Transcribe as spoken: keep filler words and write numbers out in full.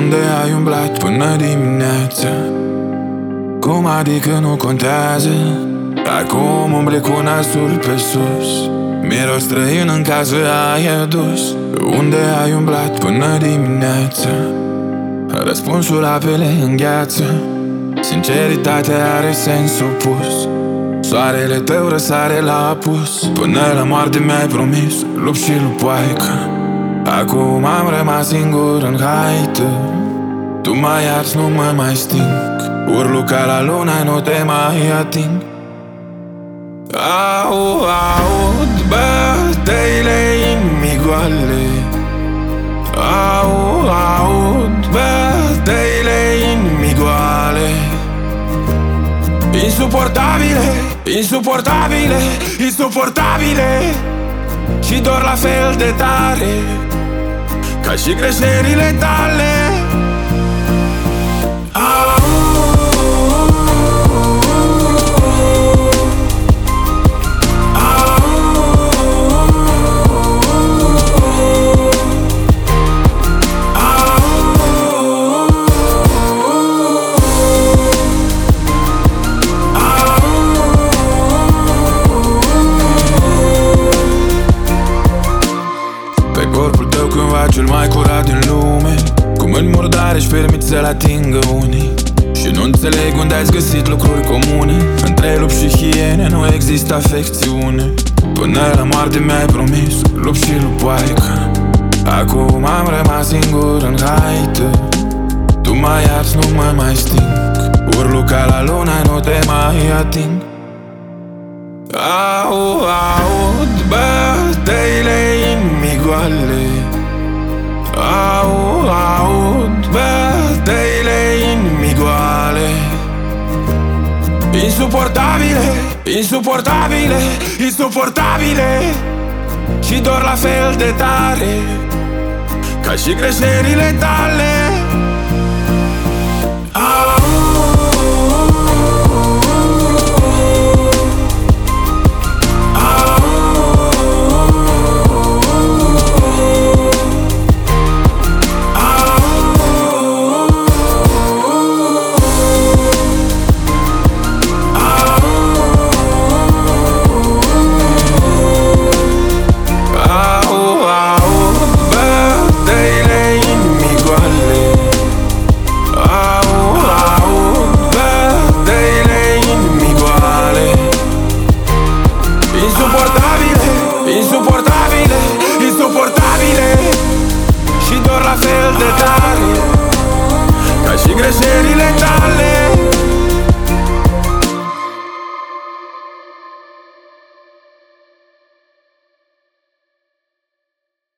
Unde ai umblat până dimineața? Cum adică nu contează? Acum umbli cu nasul pe sus, miros străin în casă ai adus. Unde ai umblat până dimineața? Răspunsul apele în gheață. Sinceritatea are sens opus. Soarele tău răsare la apus. Până la moarte mi-ai promis lup și lupoaică. Acum am rămas singur în haită. Tu mă iarți, nu mă mai sting. Urlu ca la lună, nu te mai ating. Au, aud bătăile inimii goale. Au, aud bătăile inimii goale. Insuportabile, insuportabile, insuportabile. Și dor la fel de tare ca și greșelile tale. Corpul tău cândva cel mai curat din lume. Cum în murdare își permit să-l atingă unii. Și nu înțeleg unde ați găsit lucruri comune. Între lup și hiene nu există afecțiune. Până la moarte mi-ai promis lup și lupoaică. Acum am rămas singur în haită. Tu mă iarți, nu mă mai sting. Urlu ca la lună, nu te mai ating. Au, aud bătăile inimii goale. Au, aud bătăile inimii goale. Insuportabile, insuportabile, insuportabile. Și dor la fel de tare ca și greșelile tale.